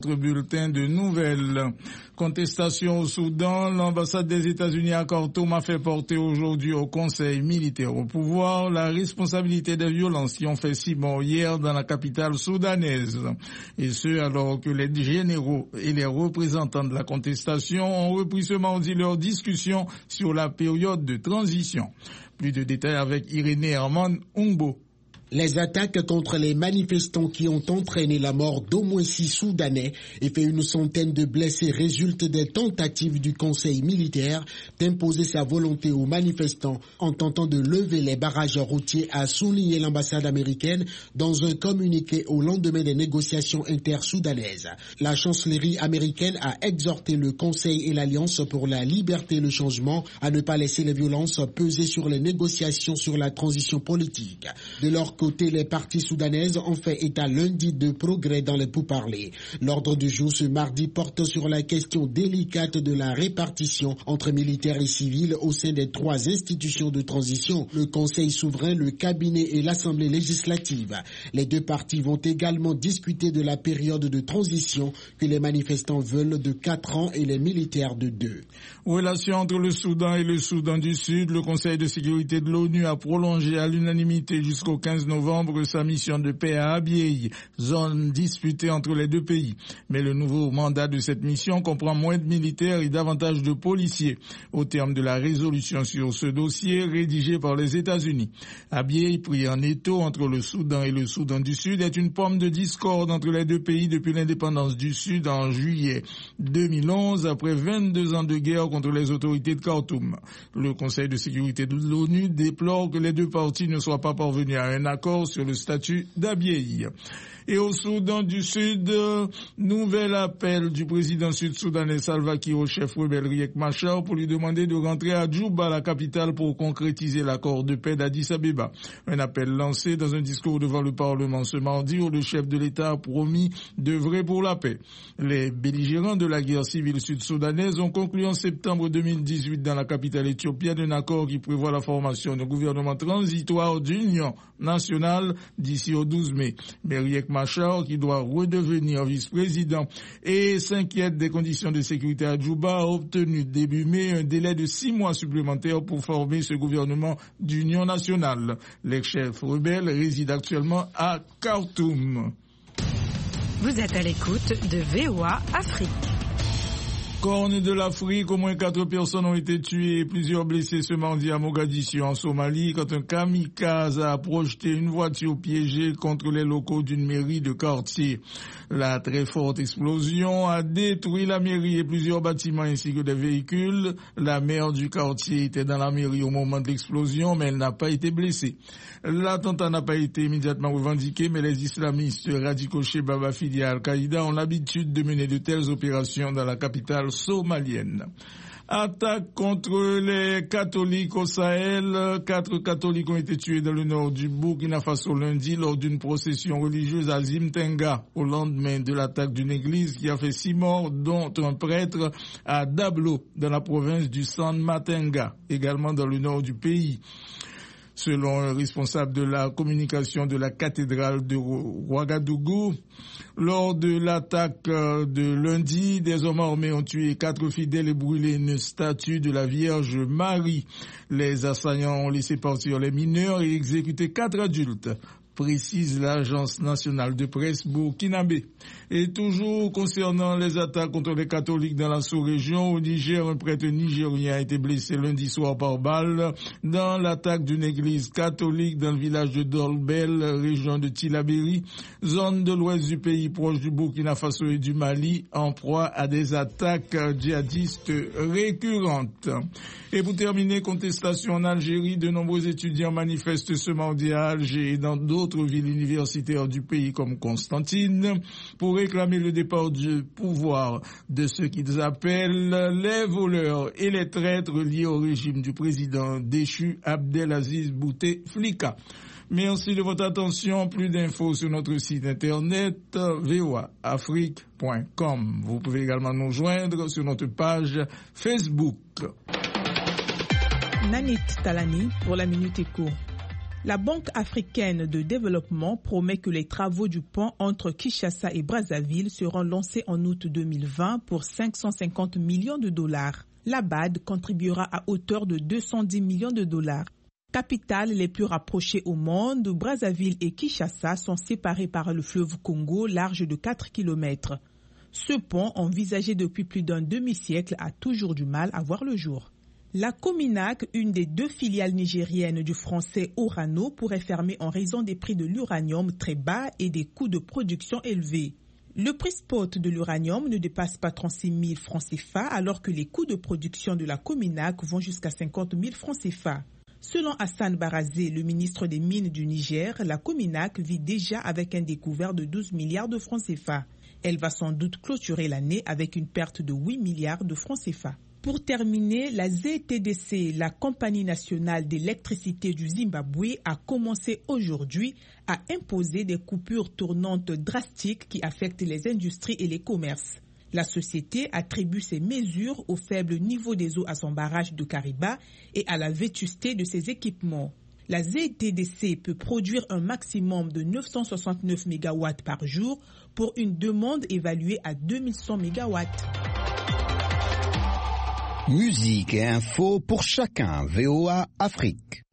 Notre bulletin de nouvelles. Contestation au Soudan, l'ambassade des États-Unis à Khartoum a fait porter aujourd'hui au Conseil militaire au pouvoir la responsabilité des violences qui ont fait 6 morts hier dans la capitale soudanaise. Et ce, alors que les généraux et les représentants de la contestation ont repris ce mardi leur discussion sur la période de transition. Plus de détails avec Irénée Herman Umbo. Les attaques contre les manifestants qui ont entraîné la mort d'au moins 6 Soudanais et fait une centaine de blessés résultent des tentatives du Conseil militaire d'imposer sa volonté aux manifestants en tentant de lever les barrages routiers, a souligné l'ambassade américaine dans un communiqué au lendemain des négociations intersoudanaises. La chancellerie américaine a exhorté le Conseil et l'Alliance pour la liberté et le changement à ne pas laisser les violences peser sur les négociations sur la transition politique. De leur côté, les parties soudanaises ont fait état lundi de progrès dans les pourparlers. L'ordre du jour ce mardi porte sur la question délicate de la répartition entre militaires et civils au sein des 3 institutions de transition, le Conseil souverain, le cabinet et l'Assemblée législative. Les 2 parties vont également discuter de la période de transition que les manifestants veulent de 4 ans et les militaires de 2. Relation entre le Soudan et le Soudan du Sud, le Conseil de sécurité de l'ONU a prolongé à l'unanimité jusqu'au 15 novembre sa mission de paix à Abyei, zone disputée entre les 2 pays. Mais le nouveau mandat de cette mission comprend moins de militaires et davantage de policiers, au terme de la résolution sur ce dossier rédigée par les États-Unis. Abyei, pris en étau entre le Soudan et le Soudan du Sud, est une pomme de discorde entre les 2 pays depuis l'indépendance du Sud en juillet 2011, après 22 ans de guerre contre les autorités de Khartoum. Le Conseil de sécurité de l'ONU déplore que les 2 parties ne soient pas parvenues à un accord sur le statut d'Abyei. Et au Soudan du Sud, nouvel appel du président sud-soudanais Salva Kiir au chef rebelle Riek Machar pour lui demander de rentrer à Djouba, la capitale, pour concrétiser l'accord de paix d'Addis Abeba. Un appel lancé dans un discours devant le Parlement ce mardi où le chef de l'État a promis d'œuvrer pour la paix. Les belligérants de la guerre civile sud-soudanaise ont conclu en septembre 2018 dans la capitale éthiopienne un accord qui prévoit la formation d'un gouvernement transitoire d'union nationale d'ici au 12 mai. Mais Riek Machar, qui doit redevenir vice-président et s'inquiète des conditions de sécurité à Djouba, a obtenu début mai un délai de 6 mois supplémentaires pour former ce gouvernement d'union nationale. L'ex-chef rebelle réside actuellement à Khartoum. Vous êtes à l'écoute de VOA Afrique. Corne de l'Afrique, au moins 4 personnes ont été tuées et plusieurs blessés ce mardi à Mogadiscio en Somalie quand un kamikaze a projeté une voiture piégée contre les locaux d'une mairie de quartier. La très forte explosion a détruit la mairie et plusieurs bâtiments ainsi que des véhicules. La maire du quartier était dans la mairie au moment de l'explosion, mais elle n'a pas été blessée. L'attentat n'a pas été immédiatement revendiqué, mais les islamistes radicaux Shebab affiliés à Al-Qaïda ont l'habitude de mener de telles opérations dans la capitale somalienne. Attaque contre les catholiques au Sahel. 4 catholiques ont été tués dans le nord du Burkina Faso lundi lors d'une procession religieuse à Zimtenga au lendemain de l'attaque d'une église qui a fait 6 morts, dont un prêtre à Dablo dans la province du San Matenga, également dans le nord du pays. Selon un responsable de la communication de la cathédrale de Ouagadougou, lors de l'attaque de lundi, des hommes armés ont tué 4 fidèles et brûlé une statue de la Vierge Marie. Les assaillants ont laissé partir les mineurs et exécuté 4 adultes, précise l'agence nationale de presse burkinabé. Et toujours concernant les attaques contre les catholiques dans la sous-région, au Niger, un prêtre nigérien a été blessé lundi soir par balle dans l'attaque d'une église catholique dans le village de Dolbel, région de Tillabéri, zone de l'ouest du pays proche du Burkina Faso et du Mali, en proie à des attaques djihadistes récurrentes. Et pour terminer, contestation en Algérie, de nombreux étudiants manifestent ce mardi à Alger et dans d'autres villes universitaires du pays comme Constantine pour réclamer le départ du pouvoir de ceux qu'ils appellent les voleurs et les traîtres liés au régime du président déchu Abdelaziz Bouteflika. Merci de votre attention. Plus d'infos sur notre site internet voaafrique.com. Vous pouvez également nous joindre sur notre page Facebook. Nanit Talani pour la Minute Éco. La Banque africaine de développement promet que les travaux du pont entre Kinshasa et Brazzaville seront lancés en août 2020 pour 550 millions de dollars. La BAD contribuera à hauteur de 210 millions de dollars. Capitales les plus rapprochées au monde, Brazzaville et Kinshasa sont séparés par le fleuve Congo large de 4 km. Ce pont, envisagé depuis plus d'un demi-siècle, a toujours du mal à voir le jour. La Cominac, une des 2 filiales nigériennes du français Orano, pourrait fermer en raison des prix de l'uranium très bas et des coûts de production élevés. Le prix spot de l'uranium ne dépasse pas 36 000 francs CFA alors que les coûts de production de la Cominac vont jusqu'à 50 000 francs CFA. Selon Hassan Barazé, le ministre des Mines du Niger, la Cominac vit déjà avec un découvert de 12 milliards de francs CFA. Elle va sans doute clôturer l'année avec une perte de 8 milliards de francs CFA. Pour terminer, la ZTDC, la compagnie nationale d'électricité du Zimbabwe, a commencé aujourd'hui à imposer des coupures tournantes drastiques qui affectent les industries et les commerces. La société attribue ces mesures au faible niveau des eaux à son barrage de Kariba et à la vétusté de ses équipements. La ZTDC peut produire un maximum de 969 MW par jour pour une demande évaluée à 2100 MW. Musique et info pour chacun. VOA Afrique.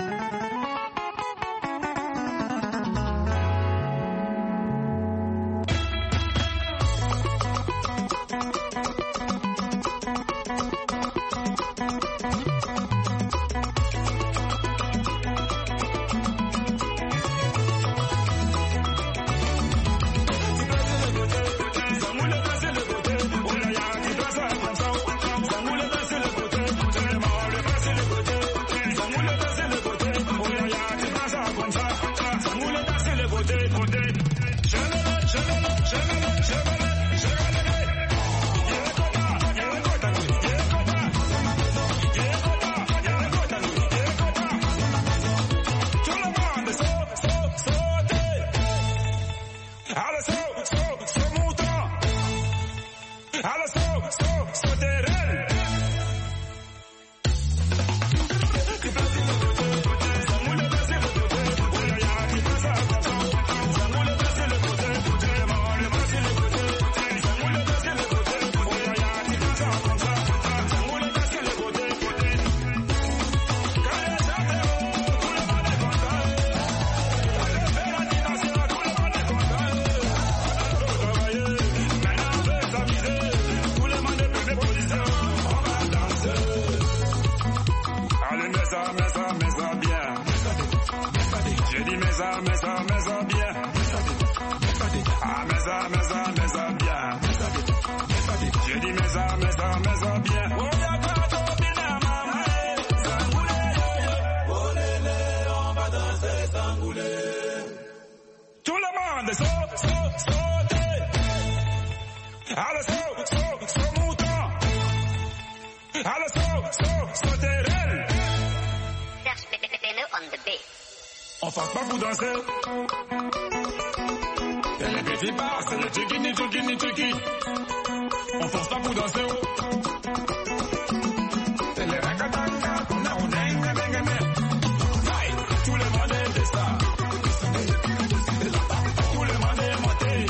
On force pas pour danser. Et les petits bars, c'est le tchiki. On force pas pour danser. C'est les rakatanga, on a tout le monde est de ça. Tout le monde est monté.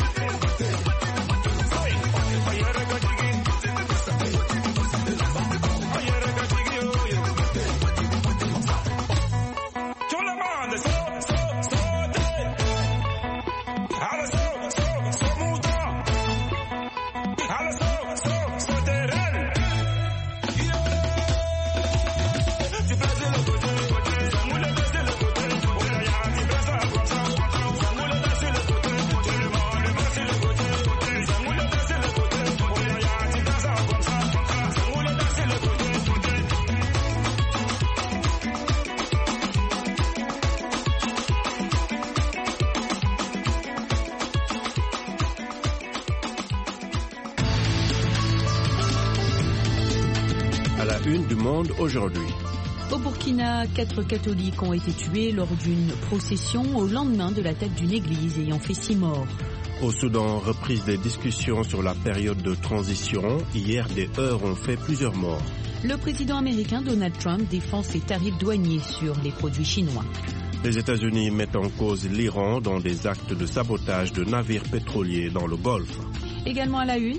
Une du monde aujourd'hui. Au Burkina, 4 catholiques ont été tués lors d'une procession au lendemain de l'attaque d'une église ayant fait 6 morts. Au Soudan, reprise des discussions sur la période de transition. Hier, des heurts ont fait plusieurs morts. Le président américain Donald Trump défend ses tarifs douaniers sur les produits chinois. Les États-Unis mettent en cause l'Iran dans des actes de sabotage de navires pétroliers dans le Golfe. Également à la une,